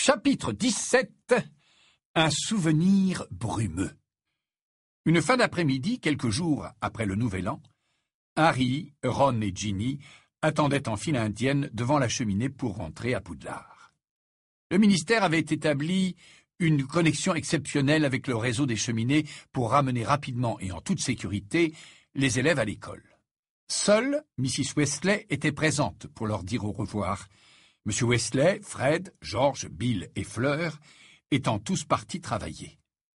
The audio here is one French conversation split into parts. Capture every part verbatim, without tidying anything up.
Chapitre dix-sept. Un souvenir brumeux. Une fin d'après-midi, quelques jours après le Nouvel An, Harry, Ron et Ginny attendaient en file indienne devant la cheminée pour rentrer à Poudlard. Le ministère avait établi une connexion exceptionnelle avec le réseau des cheminées pour ramener rapidement et en toute sécurité les élèves à l'école. Seule missus Wesley était présente pour leur dire au revoir. Monsieur Wesley, Fred, George, Bill et Fleur étant tous partis travailler.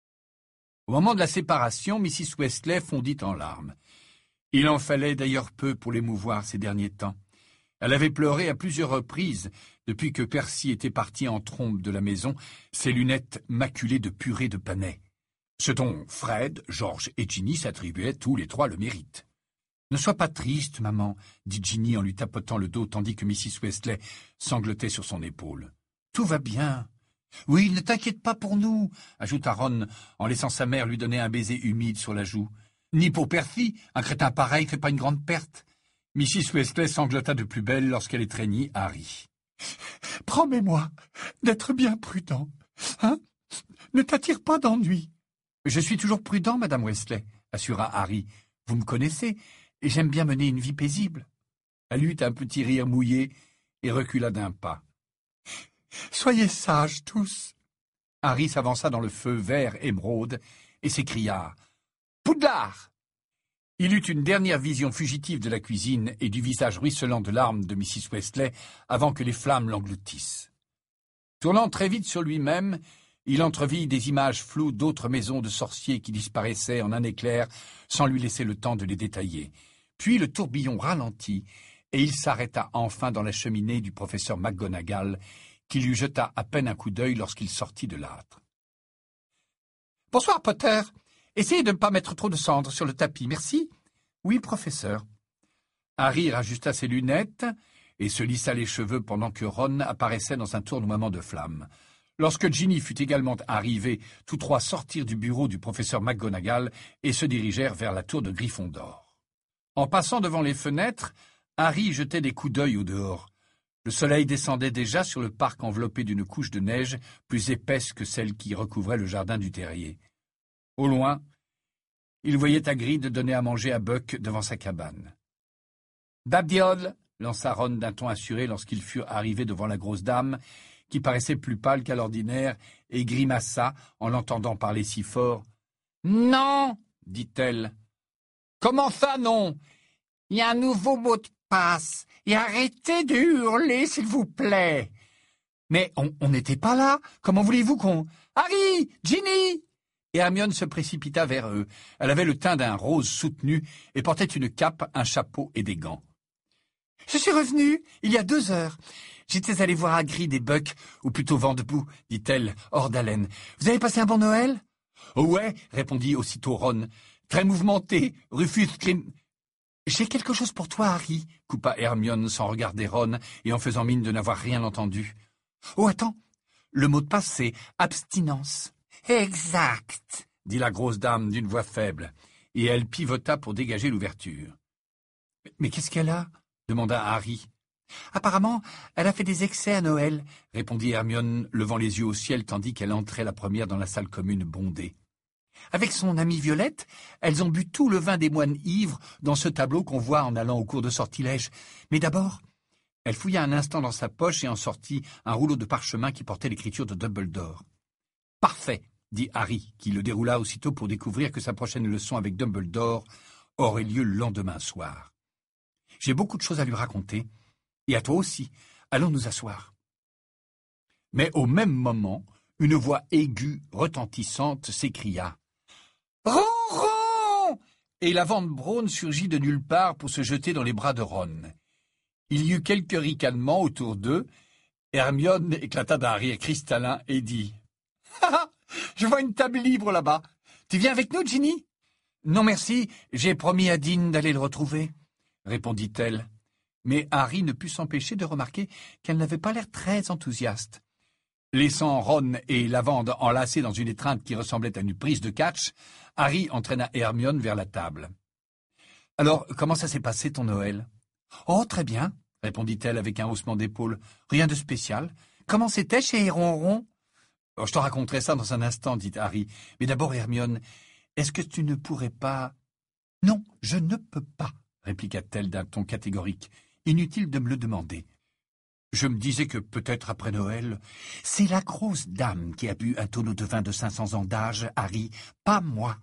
Au moment de la séparation, missus Wesley fondit en larmes. Il en fallait d'ailleurs peu pour l'émouvoir ces derniers temps. Elle avait pleuré à plusieurs reprises depuis que Percy était parti en trombe de la maison, ses lunettes maculées de purée de panais, ce dont Fred, George et Ginny s'attribuaient tous les trois le mérite. « Ne sois pas triste, maman, » dit Ginny en lui tapotant le dos tandis que missus Wesley sanglotait sur son épaule. « Tout va bien. »« Oui, ne t'inquiète pas pour nous, » ajouta Ron en laissant sa mère lui donner un baiser humide sur la joue. « Ni pour Percy, un crétin pareil fait pas une grande perte. » missus Wesley sanglota de plus belle lorsqu'elle étreignit Harry. « Promets-moi d'être bien prudent, hein? Ne t'attire pas d'ennui. »« Je suis toujours prudent, madame Wesley, » assura Harry. « Vous me connaissez, et j'aime bien mener une vie paisible. » Elle eut un petit rire mouillé et recula d'un pas. « Soyez sages tous. » Harry s'avança dans le feu vert émeraude et s'écria « Poudlard !» Il eut une dernière vision fugitive de la cuisine et du visage ruisselant de larmes de missus Wesley avant que les flammes l'engloutissent. Tournant très vite sur lui-même, il entrevit des images floues d'autres maisons de sorciers qui disparaissaient en un éclair sans lui laisser le temps de les détailler. Puis le tourbillon ralentit et il s'arrêta enfin dans la cheminée du professeur McGonagall, qui lui jeta à peine un coup d'œil lorsqu'il sortit de l'âtre. « Bonsoir, Potter. Essayez de ne pas mettre trop de cendres sur le tapis, merci. »« Oui, professeur. » Harry rajusta ses lunettes et se lissa les cheveux pendant que Ron apparaissait dans un tournoiement de flammes. Lorsque Ginny fut également arrivée, tous trois sortirent du bureau du professeur McGonagall et se dirigèrent vers la tour de Gryffondor. En passant devant les fenêtres, Harry jetait des coups d'œil au dehors. Le soleil descendait déjà sur le parc enveloppé d'une couche de neige plus épaisse que celle qui recouvrait le jardin du terrier. Au loin, il voyait Hagrid donner à manger à Buck devant sa cabane. « Babdiole !» lança Ron d'un ton assuré lorsqu'ils furent arrivés devant la grosse dame, qui paraissait plus pâle qu'à l'ordinaire, et grimaça en l'entendant parler si fort. « Non !» dit-elle. « Comment ça, non ? Il y a un nouveau mot de passe, et arrêtez de hurler, s'il vous plaît. »« Mais on n'était pas là. Comment voulez-vous qu'on... »« Harry ! Ginny !» Et Hermione se précipita vers eux. Elle avait le teint d'un rose soutenu et portait une cape, un chapeau et des gants. « Je suis revenue il y a deux heures. J'étais allée voir Hagrid et Buck, ou plutôt vent debout, dit-elle, hors d'haleine. Vous avez passé un bon Noël ? »« Oh ouais, répondit aussitôt Ron. Très mouvementé, Rufus Grim... »« J'ai quelque chose pour toi, Harry, coupa Hermione sans regarder Ron et en faisant mine de n'avoir rien entendu. Oh, attends, le mot de passe, c'est abstinence. Exact, dit la grosse dame d'une voix faible, et elle pivota pour dégager l'ouverture. Mais qu'est-ce qu'elle a ? Demanda Harry. Apparemment, elle a fait des excès à Noël, répondit Hermione, levant les yeux au ciel tandis qu'elle entrait la première dans la salle commune bondée. Avec son amie Violette, elles ont bu tout le vin des moines ivres dans ce tableau qu'on voit en allant au cours de sortilège. Mais d'abord, elle fouilla un instant dans sa poche et en sortit un rouleau de parchemin qui portait l'écriture de Dumbledore. « Parfait !» dit Harry, qui le déroula aussitôt pour découvrir que sa prochaine leçon avec Dumbledore aurait lieu le lendemain soir. « J'ai beaucoup de choses à lui raconter, et à toi aussi. Allons nous asseoir. » Mais au même moment, une voix aiguë, retentissante, s'écria. « Ron, Ron !» Et la Van Braun surgit de nulle part pour se jeter dans les bras de Ron. Il y eut quelques ricanements autour d'eux. Hermione éclata d'un rire cristallin et dit « Ah, je vois une table libre là-bas. Tu viens avec nous, Ginny ?»« Non, merci, j'ai promis à Dean d'aller le retrouver, » répondit-elle. Mais Harry ne put s'empêcher de remarquer qu'elle n'avait pas l'air très enthousiaste. Laissant Ron et Lavande enlacés dans une étreinte qui ressemblait à une prise de catch, Harry entraîna Hermione vers la table. « Alors, comment ça s'est passé ton Noël ?»« Oh, très bien, » répondit-elle avec un haussement d'épaule. « Rien de spécial. Comment c'était chez Ronron? Oh, je te raconterai ça dans un instant, dit Harry. Mais d'abord, Hermione, est-ce que tu ne pourrais pas... Non, je ne peux pas, répliqua-t-elle d'un ton catégorique. Inutile de me le demander. Je me disais que peut-être après Noël... C'est la grosse dame qui a bu un tonneau de vin de cinq cents ans d'âge, Harry, pas moi.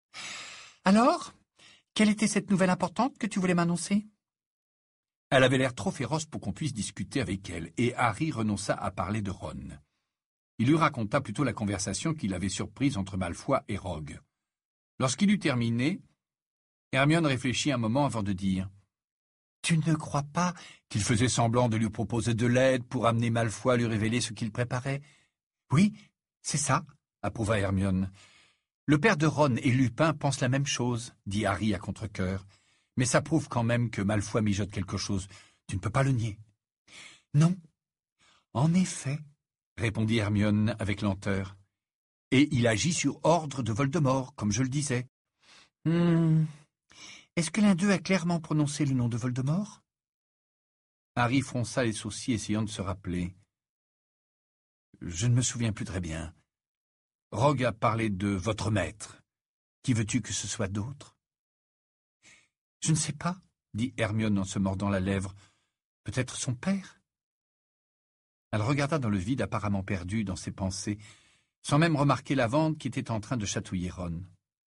Alors, quelle était cette nouvelle importante que tu voulais m'annoncer? Elle avait l'air trop féroce pour qu'on puisse discuter avec elle, et Harry renonça à parler de Ron. Il lui raconta plutôt la conversation qu'il avait surprise entre Malfoy et Rogue. Lorsqu'il eut terminé, Hermione réfléchit un moment avant de dire « Tu ne crois pas qu'il faisait semblant de lui proposer de l'aide pour amener Malfoy à lui révéler ce qu'il préparait ?»« Oui, c'est ça, » approuva Hermione. « Le père de Ron et Lupin pensent la même chose, » dit Harry à contre-cœur. « Mais ça prouve quand même que Malfoy mijote quelque chose. Tu ne peux pas le nier. »« Non, en effet, » répondit Hermione avec lenteur. « Et il agit sur ordre de Voldemort, comme je le disais. Hmm. » Est-ce que l'un d'eux a clairement prononcé le nom de Voldemort? Harry fronça les sourcils, essayant de se rappeler. Je ne me souviens plus très bien. Rogue a parlé de votre maître. Qui veux-tu que ce soit d'autre? Je ne sais pas, dit Hermione en se mordant la lèvre. Peut-être son père? Elle regarda dans le vide apparemment perdu dans ses pensées, sans même remarquer la vente qui était en train de chatouiller Ron.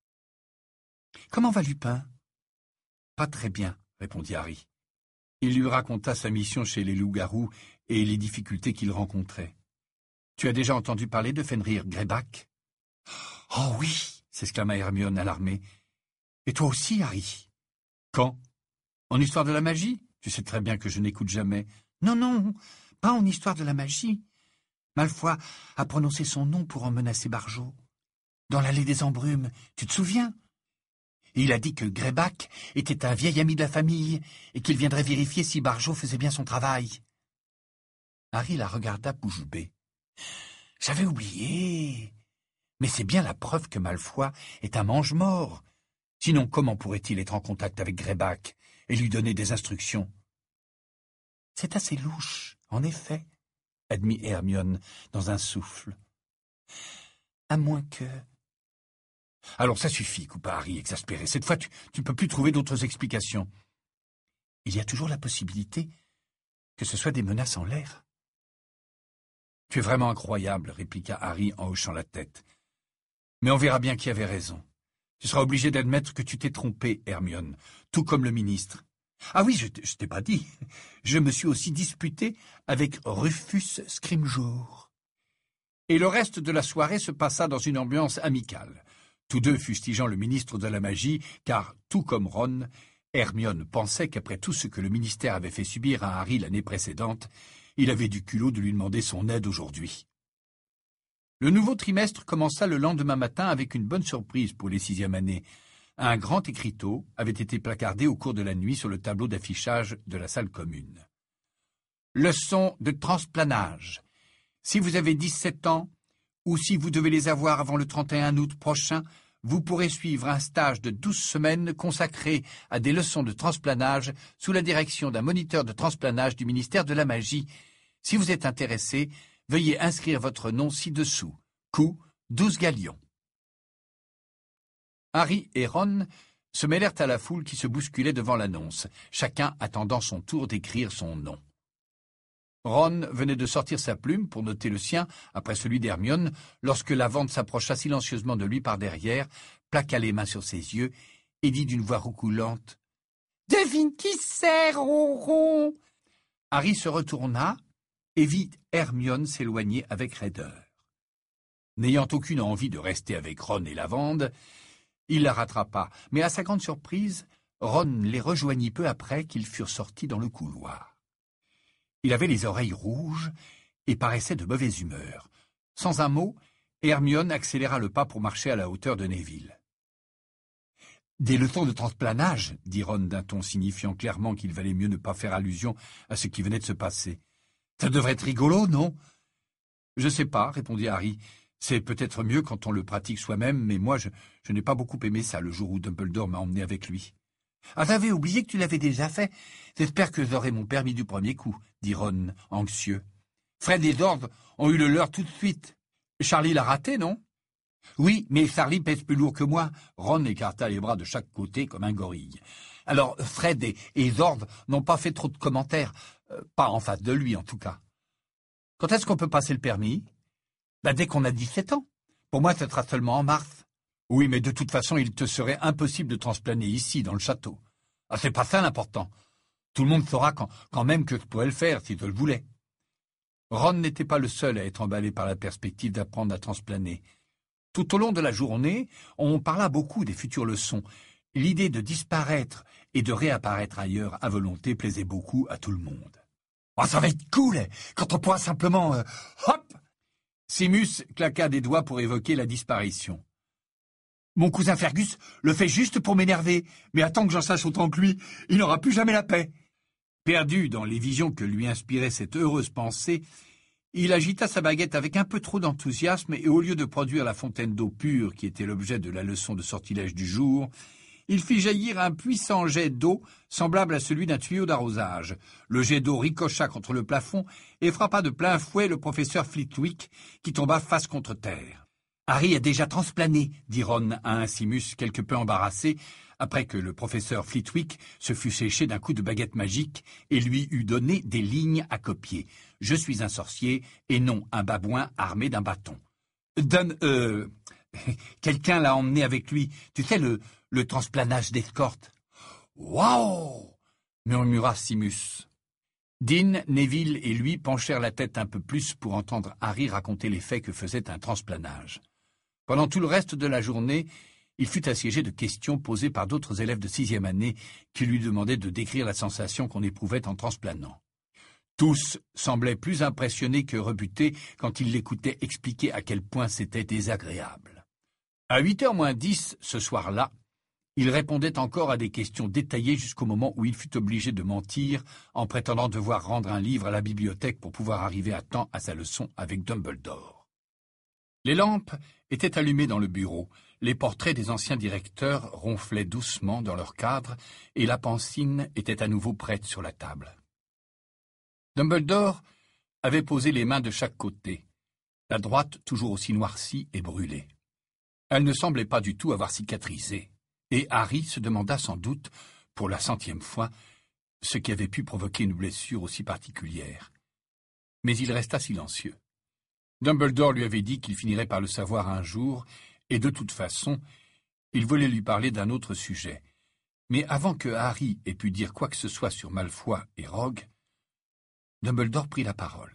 Comment va Lupin? Pas très bien, répondit Harry. Il lui raconta sa mission chez les loups-garous et les difficultés qu'il rencontrait. Tu as déjà entendu parler de Fenrir Greyback? Oh oui, s'exclama Hermione alarmée. Et toi aussi, Harry? Quand? En histoire de la magie? Tu sais très bien que je n'écoute jamais. Non, non, pas en histoire de la magie. Malfoy a prononcé son nom pour en menacer Barjo. Dans l'allée des embrumes, tu te souviens? Il a dit que Greyback était un vieil ami de la famille et qu'il viendrait vérifier si Barjo faisait bien son travail. Harry la regarda bouche bée. « J'avais oublié. Mais c'est bien la preuve que Malfoy est un mange-mort. Sinon, comment pourrait-il être en contact avec Greyback et lui donner des instructions ?»« C'est assez louche, en effet, » admit Hermione dans un souffle. « À moins que... » « Alors ça suffit, coupa Harry, exaspéré. Cette fois, tu ne peux plus trouver d'autres explications. »« Il y a toujours la possibilité que ce soit des menaces en l'air. »« Tu es vraiment incroyable, » répliqua Harry en hochant la tête. « Mais on verra bien qui avait raison. Tu seras obligé d'admettre que tu t'es trompé, Hermione, tout comme le ministre. Ah oui, je, je t'ai pas dit. Je me suis aussi disputé avec Rufus Scrimgeour. » Et le reste de la soirée se passa dans une ambiance amicale. Tous deux fustigeant le ministre de la Magie, car, tout comme Ron, Hermione pensait qu'après tout ce que le ministère avait fait subir à Harry l'année précédente, il avait du culot de lui demander son aide aujourd'hui. Le nouveau trimestre commença le lendemain matin avec une bonne surprise pour les sixième années. Un grand écriteau avait été placardé au cours de la nuit sur le tableau d'affichage de la salle commune. Leçon de transplanage. Si vous avez dix-sept ans, ou si vous devez les avoir avant le trente et un août prochain, vous pourrez suivre un stage de douze semaines consacré à des leçons de transplanage sous la direction d'un moniteur de transplanage du ministère de la Magie. Si vous êtes intéressé, veuillez inscrire votre nom ci-dessous. Coût douze galions. Harry et Ron se mêlèrent à la foule qui se bousculait devant l'annonce, chacun attendant son tour d'écrire son nom. Ron venait de sortir sa plume pour noter le sien après celui d'Hermione lorsque la vente s'approcha silencieusement de lui par derrière, plaqua les mains sur ses yeux et dit d'une voix roucoulante « Devine qui c'est, Ronron !» Harry se retourna et vit Hermione s'éloigner avec raideur. N'ayant aucune envie de rester avec Ron et Lavande, il la rattrapa, mais à sa grande surprise, Ron les rejoignit peu après qu'ils furent sortis dans le couloir. Il avait les oreilles rouges et paraissait de mauvaise humeur. Sans un mot, Hermione accéléra le pas pour marcher à la hauteur de Neville. « Des leçons de transplanage, » dit Ron d'un ton signifiant clairement qu'il valait mieux ne pas faire allusion à ce qui venait de se passer. « Ça devrait être rigolo, non ?»« Je sais pas, » répondit Harry. « C'est peut-être mieux quand on le pratique soi-même, mais moi, je, je n'ai pas beaucoup aimé ça le jour où Dumbledore m'a emmené avec lui. »« Ah, j'avais oublié que tu l'avais déjà fait. J'espère que j'aurai mon permis du premier coup, » dit Ron, anxieux. Fred et George ont eu le leur tout de suite. Charlie l'a raté, non? Oui, mais Charlie pèse plus lourd que moi. Ron écarta les bras de chaque côté comme un gorille. Alors, Fred et, et George n'ont pas fait trop de commentaires. Euh, pas en face de lui, en tout cas. Quand est-ce qu'on peut passer le permis? Bah, dès qu'on a dix-sept ans. Pour moi, ce sera seulement en mars. Oui, mais de toute façon, il te serait impossible de transplaner ici, dans le château. Ah, c'est pas ça l'important. Tout le monde saura quand, quand même que je pourrais le faire, si je le voulais. Ron n'était pas le seul à être emballé par la perspective d'apprendre à transplaner. Tout au long de la journée, on parla beaucoup des futures leçons. L'idée de disparaître et de réapparaître ailleurs à volonté plaisait beaucoup à tout le monde. Oh, ça va être cool, quand on pourra simplement... Euh, hop! Seamus claqua des doigts pour évoquer la disparition. Mon cousin Fergus le fait juste pour m'énerver, mais attends que j'en sache autant que lui, il n'aura plus jamais la paix. Perdu dans les visions que lui inspirait cette heureuse pensée, il agita sa baguette avec un peu trop d'enthousiasme et au lieu de produire la fontaine d'eau pure qui était l'objet de la leçon de sortilège du jour, il fit jaillir un puissant jet d'eau semblable à celui d'un tuyau d'arrosage. Le jet d'eau ricocha contre le plafond et frappa de plein fouet le professeur Flitwick qui tomba face contre terre. « Harry a déjà transplané », dit Ron à un Seamus quelque peu embarrassé, après que le professeur Flitwick se fût séché d'un coup de baguette magique et lui eût donné des lignes à copier. « Je suis un sorcier et non un babouin armé d'un bâton. »« Donne... euh... quelqu'un l'a emmené avec lui. Tu sais, le, le transplanage d'escorte. »« Waouh !» murmura Seamus. Dean, Neville et lui penchèrent la tête un peu plus pour entendre Harry raconter les faits que faisait un transplanage. Pendant tout le reste de la journée, il fut assiégé de questions posées par d'autres élèves de sixième année qui lui demandaient de décrire la sensation qu'on éprouvait en transplanant. Tous semblaient plus impressionnés que rebutés quand ils l'écoutaient expliquer à quel point c'était désagréable. À huit heures moins dix, ce soir-là, il répondait encore à des questions détaillées jusqu'au moment où il fut obligé de mentir en prétendant devoir rendre un livre à la bibliothèque pour pouvoir arriver à temps à sa leçon avec Dumbledore. Les lampes étaient allumées dans le bureau, les portraits des anciens directeurs ronflaient doucement dans leur cadre et la pancine était à nouveau prête sur la table. Dumbledore avait posé les mains de chaque côté, la droite toujours aussi noircie et brûlée. Elle ne semblait pas du tout avoir cicatrisé, et Harry se demanda sans doute, pour la centième fois, ce qui avait pu provoquer une blessure aussi particulière. Mais il resta silencieux. Dumbledore lui avait dit qu'il finirait par le savoir un jour, et de toute façon, il voulait lui parler d'un autre sujet. Mais avant que Harry ait pu dire quoi que ce soit sur Malfoy et Rogue, Dumbledore prit la parole.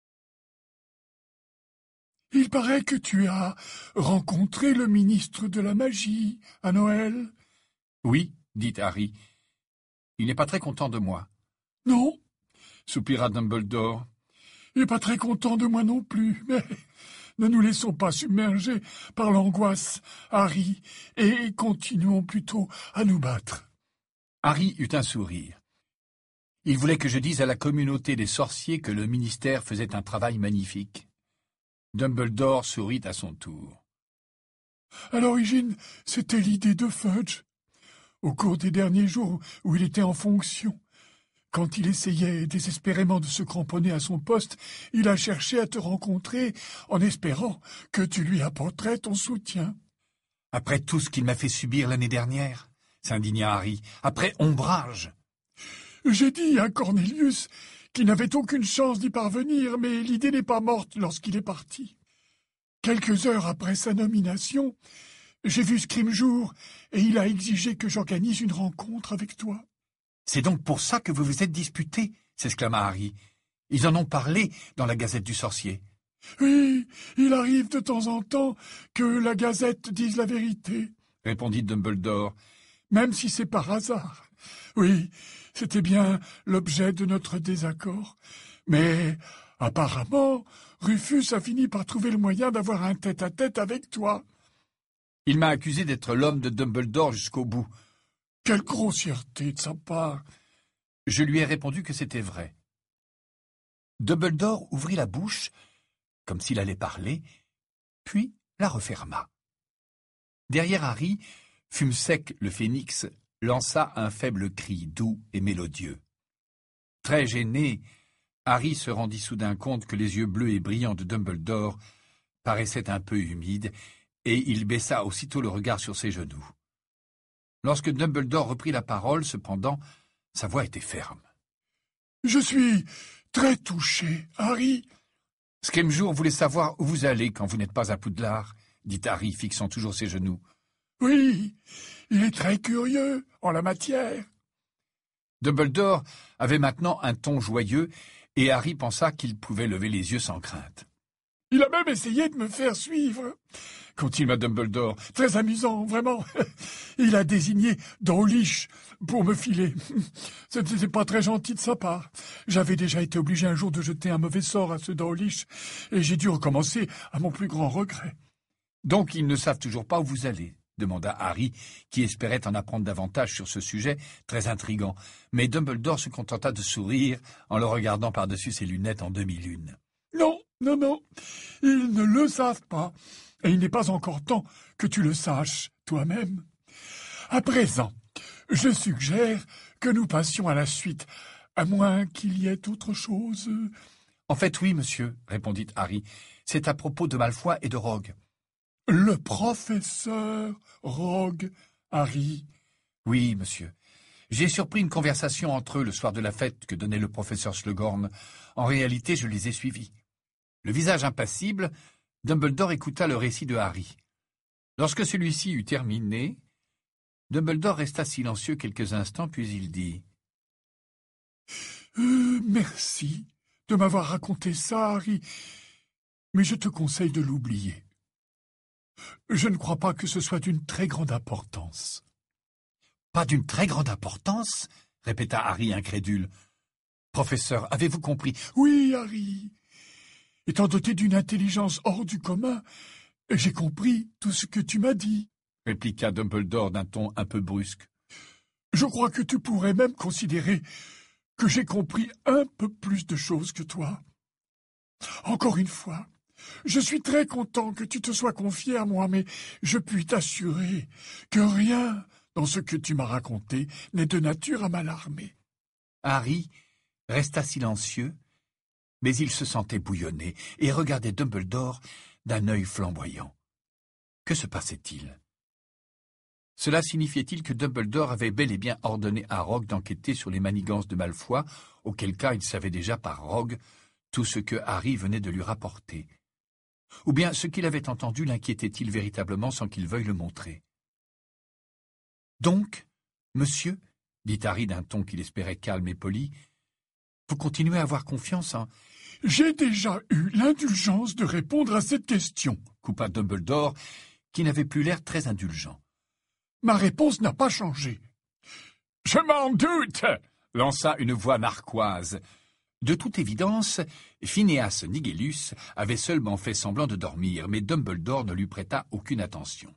« Il paraît que tu as rencontré le ministre de la Magie à Noël. »« Oui, dit Harry. Il n'est pas très content de moi. »« Non, soupira Dumbledore. Il n'est pas très content de moi non plus, mais ne nous laissons pas submerger par l'angoisse, Harry, et continuons plutôt à nous battre. » Harry eut un sourire. Il voulait que je dise à la communauté des sorciers que le ministère faisait un travail magnifique. Dumbledore sourit à son tour. « À l'origine, c'était l'idée de Fudge. Au cours des derniers jours où il était en fonction, quand il essayait désespérément de se cramponner à son poste, il a cherché à te rencontrer en espérant que tu lui apporterais ton soutien. »« Après tout ce qu'il m'a fait subir l'année dernière, s'indigna Harry, après Ombrage. »« J'ai dit à Cornelius qu'il n'avait aucune chance d'y parvenir, mais l'idée n'est pas morte lorsqu'il est parti. Quelques heures après sa nomination, j'ai vu Scrimgeour et il a exigé que j'organise une rencontre avec toi. »« C'est donc pour ça que vous vous êtes disputés, s'exclama Harry. Ils en ont parlé dans la Gazette du Sorcier. »« Oui, il arrive de temps en temps que la Gazette dise la vérité, » répondit Dumbledore. « Même si c'est par hasard. Oui, c'était bien l'objet de notre désaccord. Mais apparemment, Rufus a fini par trouver le moyen d'avoir un tête-à-tête avec toi. »« Il m'a accusé d'être l'homme de Dumbledore jusqu'au bout. »« Quelle grossièreté de sa part !» Je lui ai répondu que c'était vrai. Dumbledore ouvrit la bouche, comme s'il allait parler, puis la referma. Derrière Harry, Fumsec le phénix lança un faible cri doux et mélodieux. Très gêné, Harry se rendit soudain compte que les yeux bleus et brillants de Dumbledore paraissaient un peu humides, et il baissa aussitôt le regard sur ses genoux. Lorsque Dumbledore reprit la parole, cependant, sa voix était ferme. « Je suis très touché, Harry. » « Scrimgeour voulait savoir où vous allez quand vous n'êtes pas à Poudlard, » dit Harry, fixant toujours ses genoux. « Oui, il est très curieux en la matière. » Dumbledore avait maintenant un ton joyeux, et Harry pensa qu'il pouvait lever les yeux sans crainte. « Il a même essayé de me faire suivre, » continua Dumbledore. « Très amusant, vraiment. Il a désigné Dawlish pour me filer. Ce n'était pas très gentil de sa part. J'avais déjà été obligé un jour de jeter un mauvais sort à ce Dawlish, et j'ai dû recommencer à mon plus grand regret. »« Donc ils ne savent toujours pas où vous allez ?» demanda Harry, qui espérait en apprendre davantage sur ce sujet très intrigant. Mais Dumbledore se contenta de sourire en le regardant par-dessus ses lunettes en demi-lune. « Non, non, non, ils ne le savent pas, et il n'est pas encore temps que tu le saches toi-même. À présent, je suggère que nous passions à la suite, à moins qu'il y ait autre chose. »« En fait, oui, monsieur, » répondit Harry. « C'est à propos de Malfoy et de Rogue. »« Le professeur Rogue, Harry. »« Oui, monsieur. J'ai surpris une conversation entre eux le soir de la fête que donnait le professeur Slughorn. En réalité, je les ai suivis. » Le visage impassible, Dumbledore écouta le récit de Harry. Lorsque celui-ci eut terminé, Dumbledore resta silencieux quelques instants, puis il dit euh, « Merci de m'avoir raconté ça, Harry, mais je te conseille de l'oublier. Je ne crois pas que ce soit d'une très grande importance. »« Pas d'une très grande importance ?» répéta Harry incrédule. « Professeur, avez-vous compris ?»« Oui, Harry. Étant doté d'une intelligence hors du commun, j'ai compris tout ce que tu m'as dit, » répliqua Dumbledore d'un ton un peu brusque. « Je crois que tu pourrais même considérer que j'ai compris un peu plus de choses que toi. Encore une fois, je suis très content que tu te sois confié à moi, mais je puis t'assurer que rien dans ce que tu m'as raconté n'est de nature à m'alarmer. » Harry resta silencieux, mais il se sentait bouillonner et regardait Dumbledore d'un œil flamboyant. Que se passait-il? Cela signifiait-il que Dumbledore avait bel et bien ordonné à Rogue d'enquêter sur les manigances de Malfoy, auquel cas il savait déjà par Rogue tout ce que Harry venait de lui rapporter? Ou bien ce qu'il avait entendu l'inquiétait-il véritablement sans qu'il veuille le montrer? « Donc, monsieur, dit Harry d'un ton qu'il espérait calme et poli, vous continuez à avoir confiance en... »« J'ai déjà eu l'indulgence de répondre à cette question, » coupa Dumbledore, qui n'avait plus l'air très indulgent. « Ma réponse n'a pas changé. »« Je m'en doute !» lança une voix narquoise. De toute évidence, Phineas Nigellus avait seulement fait semblant de dormir, mais Dumbledore ne lui prêta aucune attention.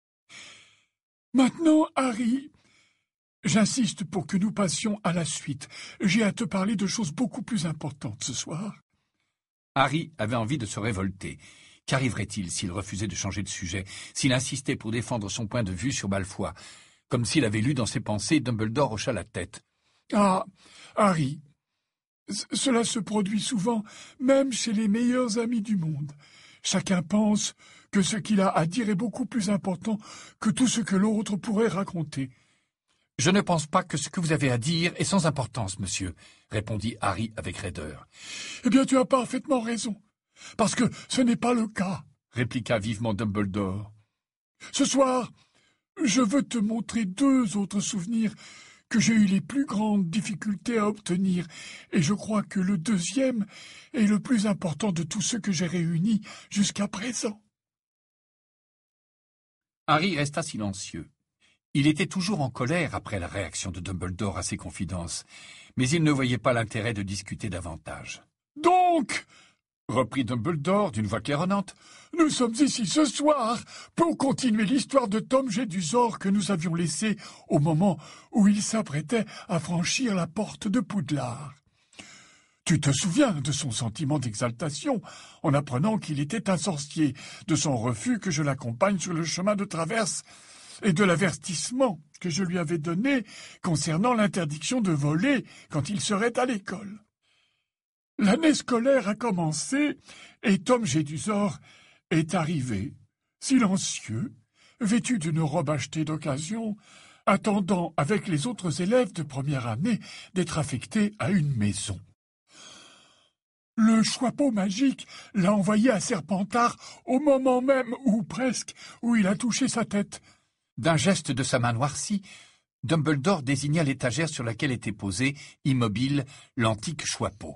« Maintenant, Harry, j'insiste pour que nous passions à la suite. J'ai à te parler de choses beaucoup plus importantes ce soir. » Harry avait envie de se révolter. Qu'arriverait-il s'il refusait de changer de sujet, s'il insistait pour défendre son point de vue sur Malfoy? Comme s'il avait lu dans ses pensées, Dumbledore hocha la tête. « Ah, Harry, c- cela se produit souvent, même chez les meilleurs amis du monde. Chacun pense que ce qu'il a à dire est beaucoup plus important que tout ce que l'autre pourrait raconter. »« Je ne pense pas que ce que vous avez à dire est sans importance, monsieur, » répondit Harry avec raideur. « Eh bien, tu as parfaitement raison, parce que ce n'est pas le cas, » répliqua vivement Dumbledore. « Ce soir, je veux te montrer deux autres souvenirs que j'ai eu les plus grandes difficultés à obtenir, et je crois que le deuxième est le plus important de tous ceux que j'ai réunis jusqu'à présent. » Harry resta silencieux. Il était toujours en colère après la réaction de Dumbledore à ses confidences, mais il ne voyait pas l'intérêt de discuter davantage. « Donc, reprit Dumbledore d'une voix claironnante, nous sommes ici ce soir pour continuer l'histoire de Tom Jedusor que nous avions laissée au moment où il s'apprêtait à franchir la porte de Poudlard. Tu te souviens de son sentiment d'exaltation en apprenant qu'il était un sorcier, de son refus que je l'accompagne sur le chemin de traverse et de l'avertissement que je lui avais donné concernant l'interdiction de voler quand il serait à l'école. L'année scolaire a commencé et Tom Jedusor est arrivé, silencieux, vêtu d'une robe achetée d'occasion, attendant avec les autres élèves de première année d'être affecté à une maison. Le Choixpeau magique l'a envoyé à Serpentard au moment même, ou presque, où il a touché sa tête. D'un geste de sa main noircie, Dumbledore désigna l'étagère sur laquelle était posé, immobile, l'antique Choixpeau.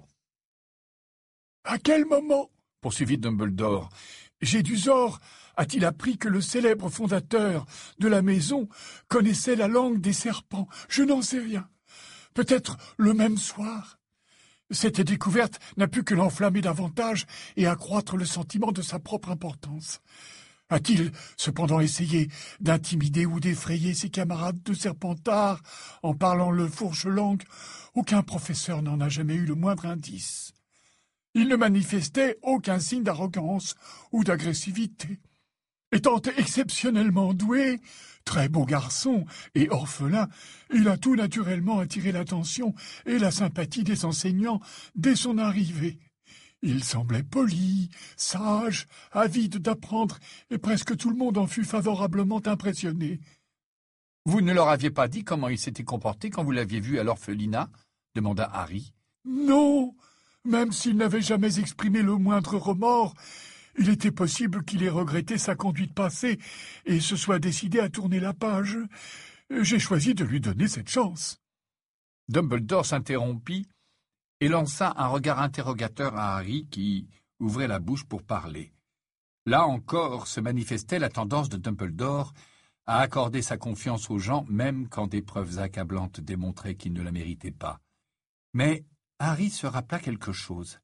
« À quel moment, poursuivit Dumbledore, Jedusor a-t-il appris que le célèbre fondateur de la maison connaissait la langue des serpents? Je n'en sais rien. Peut-être le même soir. Cette découverte n'a pu que l'enflammer davantage et accroître le sentiment de sa propre importance. A-t-il cependant essayé d'intimider ou d'effrayer ses camarades de Serpentard en parlant le fourche-langue? Aucun professeur n'en a jamais eu le moindre indice. Il ne manifestait aucun signe d'arrogance ou d'agressivité. Étant exceptionnellement doué, très beau garçon et orphelin, il a tout naturellement attiré l'attention et la sympathie des enseignants dès son arrivée. Il semblait poli, sage, avide d'apprendre, et presque tout le monde en fut favorablement impressionné. « Vous ne leur aviez pas dit comment il s'était comporté quand vous l'aviez vu à l'orphelinat » demanda Harry. « Non, même s'il n'avait jamais exprimé le moindre remords, il était possible qu'il ait regretté sa conduite passée et se soit décidé à tourner la page. J'ai choisi de lui donner cette chance. » Dumbledore s'interrompit et lança un regard interrogateur à Harry qui ouvrait la bouche pour parler. Là encore se manifestait la tendance de Dumbledore à accorder sa confiance aux gens, même quand des preuves accablantes démontraient qu'ils ne la méritaient pas. Mais Harry se rappela quelque chose.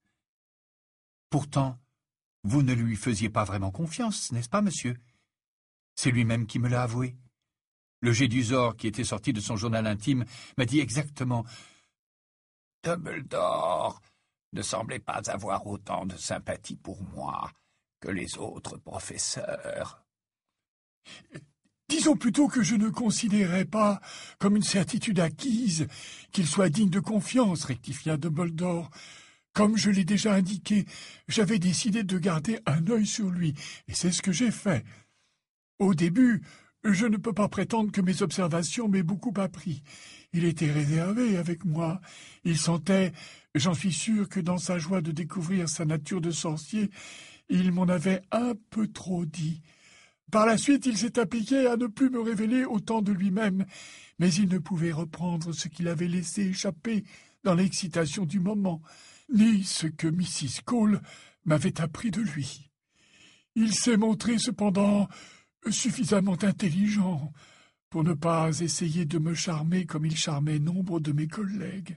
« Pourtant, vous ne lui faisiez pas vraiment confiance, n'est-ce pas, monsieur? C'est lui-même qui me l'a avoué. Le Jedusor, qui était sorti de son journal intime, m'a dit exactement « Dumbledore ne semblait pas avoir autant de sympathie pour moi que les autres professeurs. » Disons plutôt que je ne considérais pas comme une certitude acquise qu'il soit digne de confiance, rectifia Dumbledore. Comme je l'ai déjà indiqué, j'avais décidé de garder un œil sur lui, et c'est ce que j'ai fait. Au début, je ne peux pas prétendre que mes observations m'aient beaucoup appris. Il était réservé avec moi. Il sentait, j'en suis sûr, que dans sa joie de découvrir sa nature de sorcier, il m'en avait un peu trop dit. Par la suite, il s'est appliqué à ne plus me révéler autant de lui-même, mais il ne pouvait reprendre ce qu'il avait laissé échapper dans l'excitation du moment, ni ce que Missis Cole m'avait appris de lui. Il s'est montré cependant suffisamment intelligent pour ne pas essayer de me charmer comme il charmait nombre de mes collègues.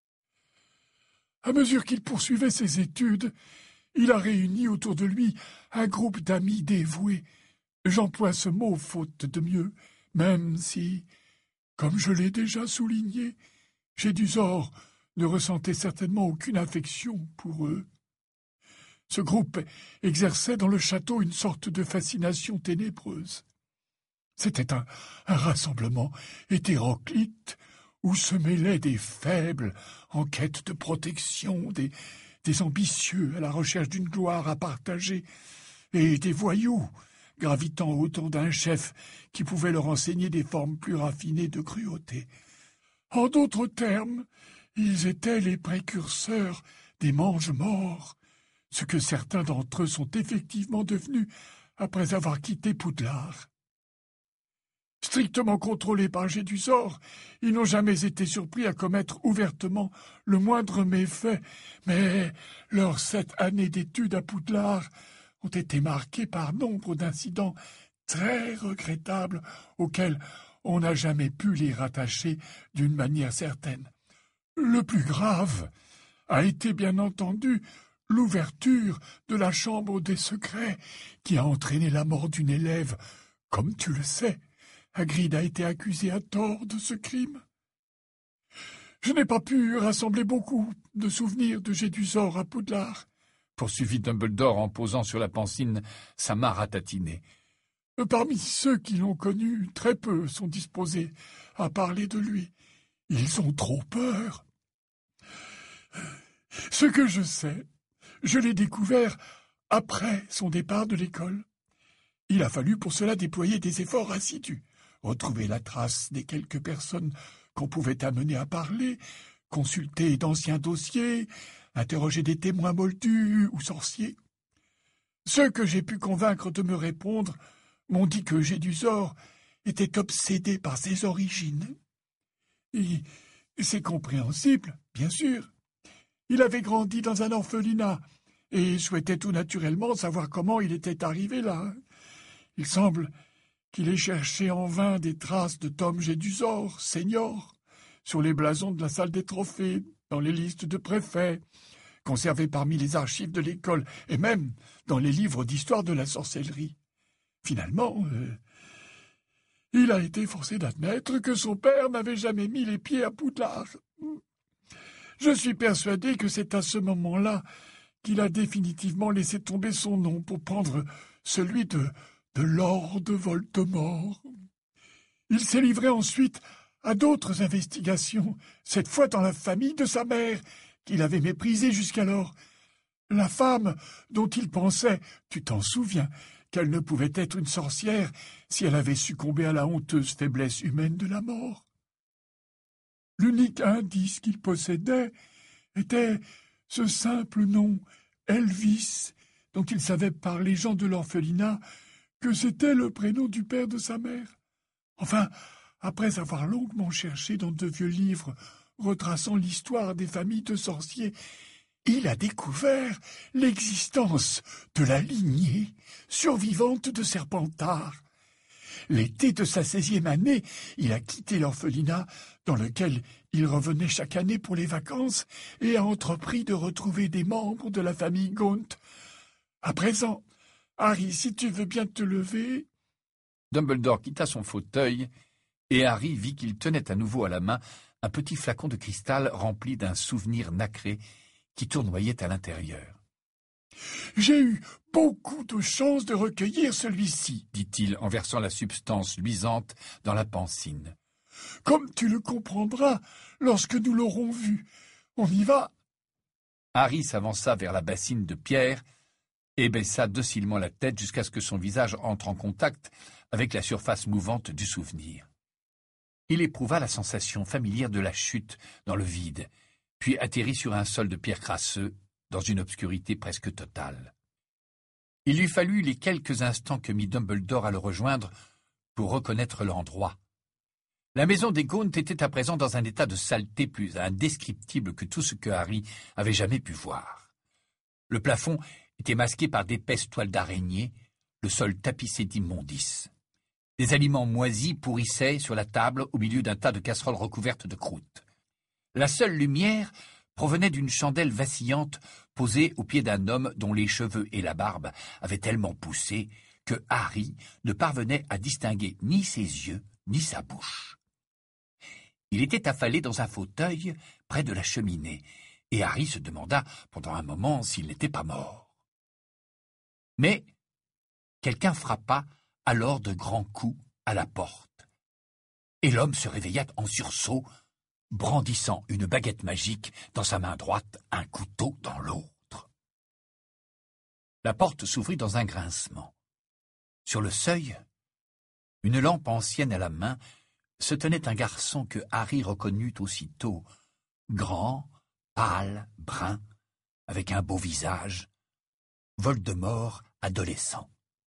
À mesure qu'il poursuivait ses études, il a réuni autour de lui un groupe d'amis dévoués. J'emploie ce mot faute de mieux, même si, comme je l'ai déjà souligné, Jedusor ne ressentait certainement aucune affection pour eux. Ce groupe exerçait dans le château une sorte de fascination ténébreuse. C'était un, un rassemblement hétéroclite où se mêlaient des faibles en quête de protection, des, des ambitieux à la recherche d'une gloire à partager, et des voyous gravitant autour d'un chef qui pouvait leur enseigner des formes plus raffinées de cruauté. En d'autres termes, ils étaient les précurseurs des mange-morts, ce que certains d'entre eux sont effectivement devenus après avoir quitté Poudlard. Strictement contrôlés par Jedusor, ils n'ont jamais été surpris à commettre ouvertement le moindre méfait, mais leurs sept années d'études à Poudlard ont été marquées par nombre d'incidents très regrettables auxquels on n'a jamais pu les rattacher d'une manière certaine. Le plus grave a été bien entendu l'ouverture de la chambre des secrets qui a entraîné la mort d'une élève. Comme tu le sais, Hagrid a été accusé à tort de ce crime. Je n'ai pas pu rassembler beaucoup de souvenirs de Jedusor à Poudlard, poursuivit Dumbledore en posant sur la pansine sa main ratatinée. Parmi ceux qui l'ont connu, très peu sont disposés à parler de lui. Ils ont trop peur. Ce que je sais, je l'ai découvert après son départ de l'école. Il a fallu pour cela déployer des efforts assidus, retrouver la trace des quelques personnes qu'on pouvait amener à parler, consulter d'anciens dossiers, interroger des témoins moldus ou sorciers. Ceux que j'ai pu convaincre de me répondre m'ont dit que Gédusor était obsédé par ses origines. Et c'est compréhensible, bien sûr. Il avait grandi dans un orphelinat et souhaitait tout naturellement savoir comment il était arrivé là. Il semble qu'il ait cherché en vain des traces de Tom Gédusor, senior, sur les blasons de la salle des trophées, dans les listes de préfets, conservées parmi les archives de l'école, et même dans les livres d'histoire de la sorcellerie. Finalement, euh, il a été forcé d'admettre que son père n'avait jamais mis les pieds à Poudlard. Je suis persuadé que c'est à ce moment-là qu'il a définitivement laissé tomber son nom pour prendre celui de, de Lord Voldemort. Il s'est livré ensuite à d'autres investigations, cette fois dans la famille de sa mère, qu'il avait méprisée jusqu'alors. La femme dont il pensait, tu t'en souviens, qu'elle ne pouvait être une sorcière si elle avait succombé à la honteuse faiblesse humaine de la mort. L'unique indice qu'il possédait était ce simple nom, Elvis, dont il savait par les gens de l'orphelinat que c'était le prénom du père de sa mère. Enfin, après avoir longuement cherché dans de vieux livres retraçant l'histoire des familles de sorciers, il a découvert l'existence de la lignée survivante de Serpentard. L'été de sa seizième année, il a quitté l'orphelinat dans lequel il revenait chaque année pour les vacances et a entrepris de retrouver des membres de la famille Gaunt. À présent, Harry, si tu veux bien te lever... Dumbledore quitta son fauteuil et Harry vit qu'il tenait à nouveau à la main un petit flacon de cristal rempli d'un souvenir nacré qui tournoyait à l'intérieur. « J'ai eu beaucoup de chance de recueillir celui-ci, dit-il en versant la substance luisante dans la pansine. Comme tu le comprendras lorsque nous l'aurons vu. On y va ?» Harry s'avança vers la bassine de pierre et baissa docilement la tête jusqu'à ce que son visage entre en contact avec la surface mouvante du souvenir. Il éprouva la sensation familière de la chute dans le vide, puis atterrit sur un sol de pierre crasseux, dans une obscurité presque totale. Il lui fallut les quelques instants que mit Dumbledore à le rejoindre pour reconnaître l'endroit. La maison des Gaunt était à présent dans un état de saleté plus indescriptible que tout ce que Harry avait jamais pu voir. Le plafond était masqué par d'épaisses toiles d'araignée, le sol tapissé d'immondices. Des aliments moisis pourrissaient sur la table au milieu d'un tas de casseroles recouvertes de croûte. La seule lumière provenait d'une chandelle vacillante posée au pied d'un homme dont les cheveux et la barbe avaient tellement poussé que Harry ne parvenait à distinguer ni ses yeux ni sa bouche. Il était affalé dans un fauteuil près de la cheminée, et Harry se demanda pendant un moment s'il n'était pas mort. Mais quelqu'un frappa alors de grands coups à la porte, et l'homme se réveilla en sursaut, brandissant une baguette magique dans sa main droite, un couteau dans l'autre. La porte s'ouvrit dans un grincement. Sur le seuil, une lampe ancienne à la main, se tenait un garçon que Harry reconnut aussitôt, grand, pâle, brun, avec un beau visage, Voldemort adolescent.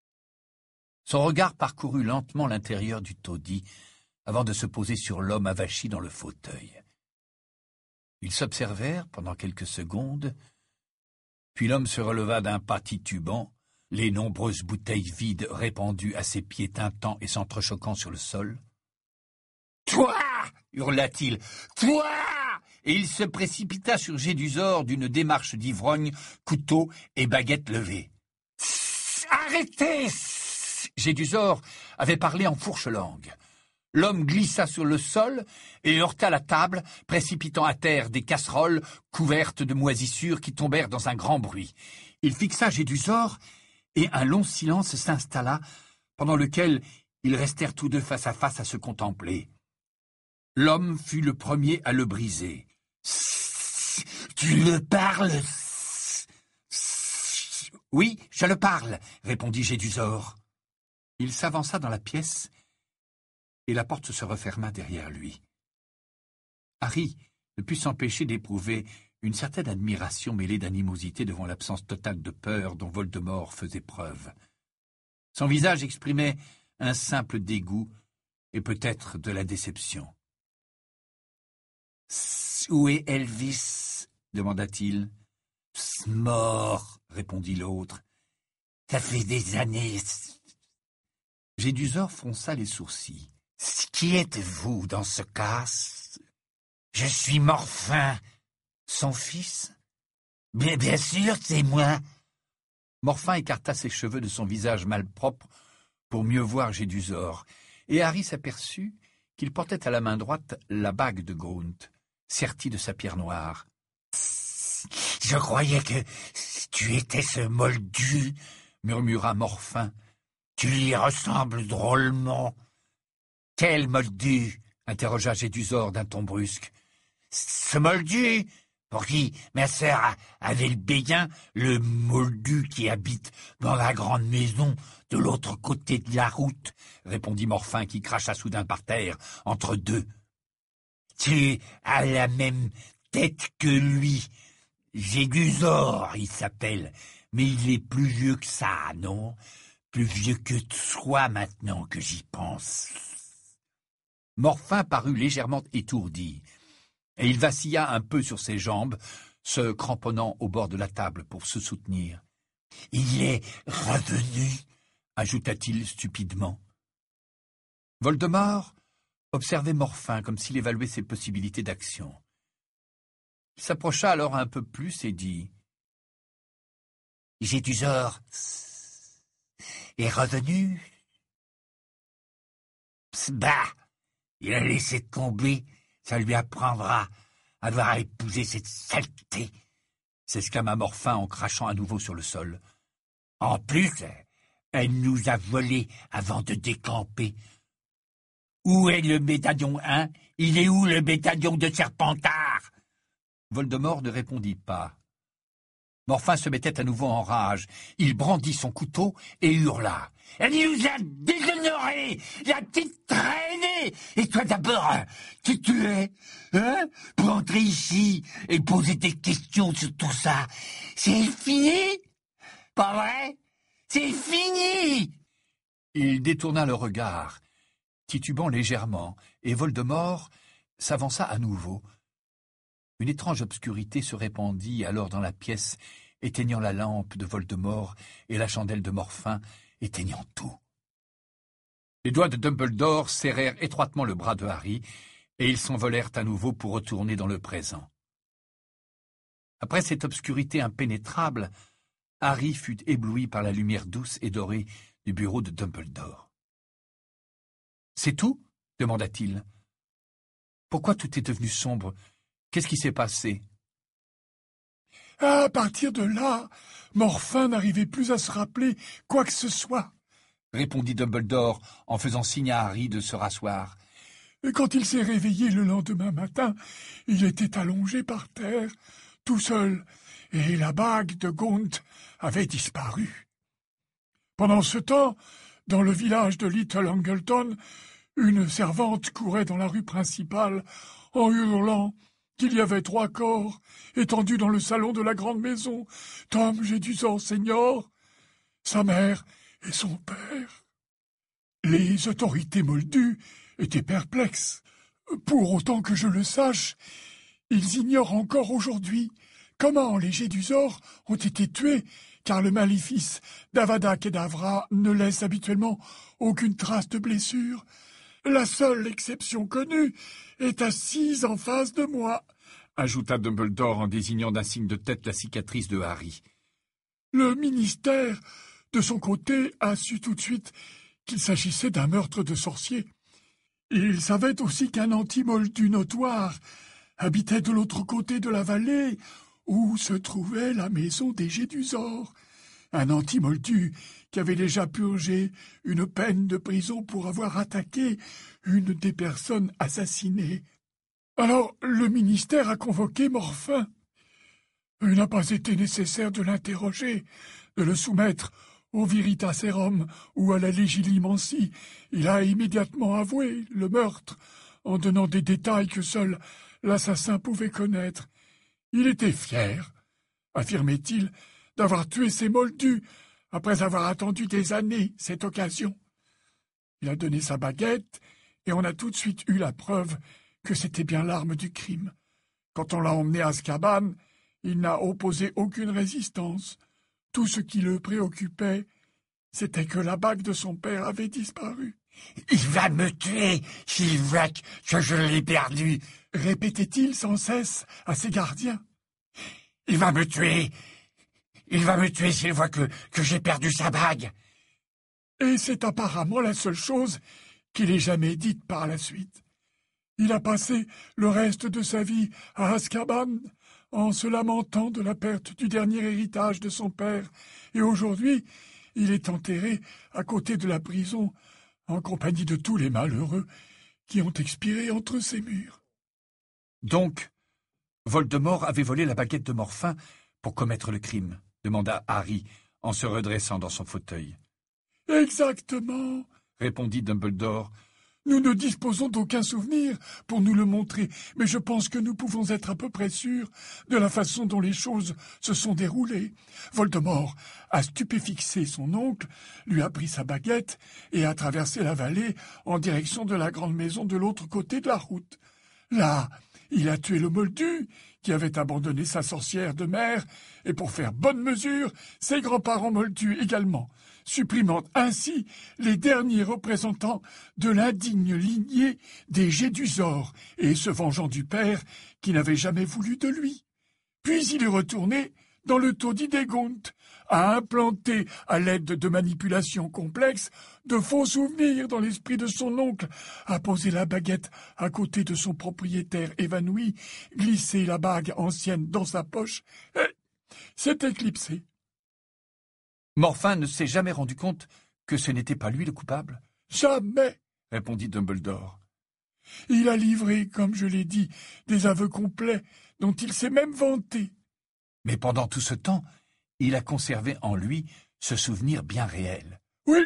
Son regard parcourut lentement l'intérieur du taudis avant de se poser sur l'homme avachi dans le fauteuil. Ils s'observèrent pendant quelques secondes, puis l'homme se releva d'un pas titubant, les nombreuses bouteilles vides répandues à ses pieds tintants et s'entrechoquant sur le sol. « Toi !» hurla-t-il. « Toi !» Et il se précipita sur Gédusor d'une démarche d'ivrogne, couteau et baguette levée. « Arrêtez !» Gédusor avait parlé en fourche-langue. L'homme glissa sur le sol et heurta la table, précipitant à terre des casseroles couvertes de moisissures qui tombèrent dans un grand bruit. Il fixa Gédusor et un long silence s'installa, pendant lequel ils restèrent tous deux face à face à se contempler. L'homme fut le premier à le briser. Tu le parles? Oui, je le parle, répondit Gédusor. Il s'avança dans la pièce et la porte se referma derrière lui. Harry ne put s'empêcher d'éprouver une certaine admiration mêlée d'animosité devant l'absence totale de peur dont Voldemort faisait preuve. Son visage exprimait un simple dégoût et peut-être de la déception. « Où est Elvis ?» demanda-t-il. « Mort, » répondit l'autre. « Ça fait des années. » Gédusor fronça les sourcils. « Qui êtes-vous dans ce cas? »« Je suis Morphin, son fils. Bien, bien sûr, c'est moi. » Morphin écarta ses cheveux de son visage malpropre pour mieux voir Gédusor, et Harry s'aperçut qu'il portait à la main droite la bague de Gaunt, sertie de sa pierre noire. « Je croyais que tu étais ce moldu, » murmura Morphin. « Tu lui ressembles drôlement. »« Quel moldu ?» interrogea Gédusor d'un ton brusque. « Ce moldu pour qui ma sœur avait le béguin, le moldu qui habite dans la grande maison de l'autre côté de la route, » répondit Morphin qui cracha soudain par terre entre deux. « Tu as la même tête que lui. Gédusor, il s'appelle, mais il est plus vieux que ça, non? Plus vieux que toi maintenant que j'y pense. » Morphin parut légèrement étourdi, et il vacilla un peu sur ses jambes, se cramponnant au bord de la table pour se soutenir. « Il est revenu, » ajouta-t-il stupidement. Voldemort observait Morphin comme s'il évaluait ses possibilités d'action. Il s'approcha alors un peu plus et dit « Gédusor est revenu. Bah, il a laissé tomber, ça lui apprendra à avoir épousé cette saleté, » s'exclama Morphin en crachant à nouveau sur le sol. « En plus, elle nous a volés avant de décamper. Où est le médaillon, hein? Il est où le médaillon de Serpentard ?» Voldemort ne répondit pas. Morphin se mettait à nouveau en rage. Il brandit son couteau et hurla. « Elle nous a déshonorés, la petite traînée! Et toi d'abord, qui tu es, hein? Pour entrer ici et poser des questions sur tout ça. C'est fini? Pas vrai? C'est fini !» Il détourna le regard, titubant légèrement, et Voldemort s'avança à nouveau. Une étrange obscurité se répandit alors dans la pièce, éteignant la lampe de Voldemort et la chandelle de Morphin, éteignant tout. Les doigts de Dumbledore serrèrent étroitement le bras de Harry, et ils s'envolèrent à nouveau pour retourner dans le présent. Après cette obscurité impénétrable, Harry fut ébloui par la lumière douce et dorée du bureau de Dumbledore. « C'est tout ?» demanda-t-il. « Pourquoi tout est devenu sombre ? Qu'est-ce qui s'est passé ?» À partir de là, Morphin n'arrivait plus à se rappeler quoi que ce soit, répondit Dumbledore en faisant signe à Harry de se rasseoir. Et quand il s'est réveillé le lendemain matin, il était allongé par terre, tout seul, et la bague de Gaunt avait disparu. Pendant ce temps, dans le village de Little Angleton, une servante courait dans la rue principale en hurlant qu'il y avait trois corps étendus dans le salon de la grande maison, Tom Gédusor Senior, sa mère et son père. Les autorités moldues étaient perplexes. Pour autant que je le sache, ils ignorent encore aujourd'hui comment les Gédusor ont été tués, car le maléfice d'Avada Kedavra ne laisse habituellement aucune trace de blessure. La seule exception connue est assise en face de moi, ajouta Dumbledore en désignant d'un signe de tête la cicatrice de Harry. Le ministère, de son côté, a su tout de suite qu'il s'agissait d'un meurtre de sorcier. Il savait aussi qu'un anti-moldu notoire habitait de l'autre côté de la vallée, où se trouvait la maison des Gédusor. Un anti-moldu qui avait déjà purgé une peine de prison pour avoir attaqué une des personnes assassinées. Alors le ministère a convoqué Morphin. Il n'a pas été nécessaire de l'interroger, de le soumettre au Veritaserum ou à la légilimencie. Il a immédiatement avoué le meurtre, en donnant des détails que seul l'assassin pouvait connaître. Il était fier, affirmait-il, d'avoir tué ces moldus, après avoir attendu des années cette occasion. Il a donné sa baguette, et on a tout de suite eu la preuve que c'était bien l'arme du crime. Quand on l'a emmené à Azkaban, il n'a opposé aucune résistance. Tout ce qui le préoccupait, c'était que la bague de son père avait disparu. « Il va me tuer s'il voit que je l'ai perdue !» répétait-il sans cesse à ses gardiens. « Il va me tuer Il va me tuer s'il voit que, que j'ai perdu sa bague !» Et c'est apparemment la seule chose qu'il ait jamais dite par la suite. Il a passé le reste de sa vie à Azkaban, en se lamentant de la perte du dernier héritage de son père, et aujourd'hui, il est enterré à côté de la prison, en compagnie de tous les malheureux qui ont expiré entre ses murs. Donc, Voldemort avait volé la baguette de Morphin pour commettre le crime, demanda Harry, en se redressant dans son fauteuil. « Exactement, » répondit Dumbledore. « Nous ne disposons d'aucun souvenir pour nous le montrer, mais je pense que nous pouvons être à peu près sûrs de la façon dont les choses se sont déroulées. Voldemort a stupéfixé son oncle, lui a pris sa baguette et a traversé la vallée en direction de la grande maison de l'autre côté de la route. Là, il a tué le moldu, qui avait abandonné sa sorcière de mère, et pour faire bonne mesure, ses grands-parents moldus également, supprimant ainsi les derniers représentants de l'indigne lignée des Gédusors, et se vengeant du père qui n'avait jamais voulu de lui. Puis il est retourné dans le taudis des Gaunt, a implanté, à l'aide de manipulations complexes, de faux souvenirs dans l'esprit de son oncle, a posé la baguette à côté de son propriétaire évanoui, glissé la bague ancienne dans sa poche, et s'est éclipsé. Morphin ne s'est jamais rendu compte que ce n'était pas lui le coupable? Jamais, répondit Dumbledore. Il a livré, comme je l'ai dit, des aveux complets dont il s'est même vanté. Mais pendant tout ce temps, il a conservé en lui ce souvenir bien réel. Oui,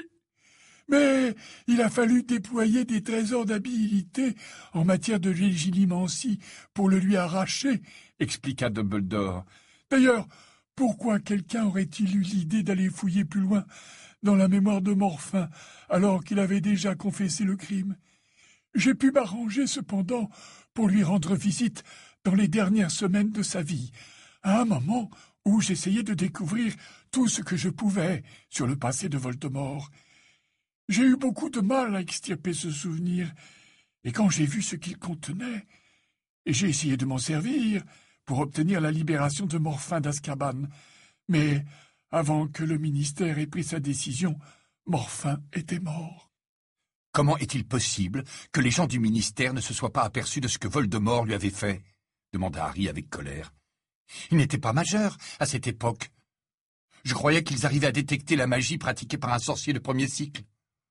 mais il a fallu déployer des trésors d'habilité en matière de légilimencie pour le lui arracher, expliqua Dumbledore. D'ailleurs, pourquoi quelqu'un aurait-il eu l'idée d'aller fouiller plus loin dans la mémoire de Morphin, alors qu'il avait déjà confessé le crime? J'ai pu m'arranger cependant pour lui rendre visite dans les dernières semaines de sa vie, à un moment où j'essayais de découvrir tout ce que je pouvais sur le passé de Voldemort. J'ai eu beaucoup de mal à extirper ce souvenir, et quand j'ai vu ce qu'il contenait, j'ai essayé de m'en servir pour obtenir la libération de Morphin d'Azkaban. Mais avant que le ministère ait pris sa décision, Morphin était mort. Comment est-il possible que les gens du ministère ne se soient pas aperçus de ce que Voldemort lui avait fait? Demanda Harry avec colère. Il n'était pas majeur à cette époque. Je croyais qu'ils arrivaient à détecter la magie pratiquée par un sorcier de premier cycle.